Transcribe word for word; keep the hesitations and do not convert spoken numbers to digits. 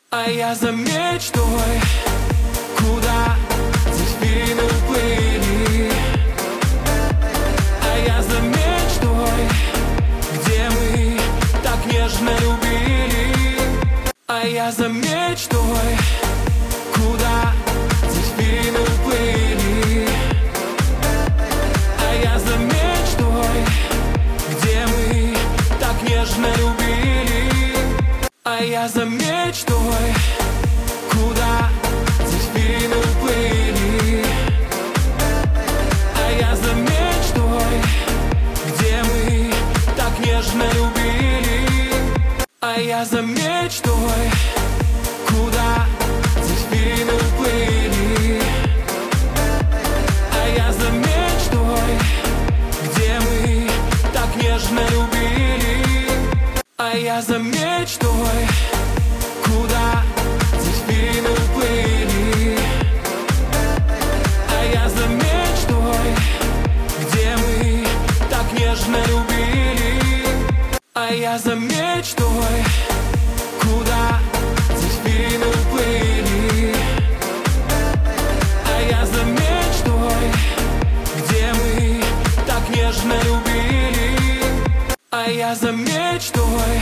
А я за мечтой, куда дельфины уплыли. А я за мечтой, где мы так нежно любили. А я за мечтой, куда дельфины уплыли. А я за мечтой, где мы так нежно любили. А я за мечтой, куда дельфины уплыли. А я за мечтой, где мы так нежно любили. А я за мечтой, куда дельфины уплыли. А я за мечтой, где мы так нежно любили. А я за мечтой, куда дельфины уплыли. А я за мечтой, где мы так нежно любили. А я за мечтой, куда дельфины уплыли. А я за мечтой, где мы так нежно любили. А я за мечтой,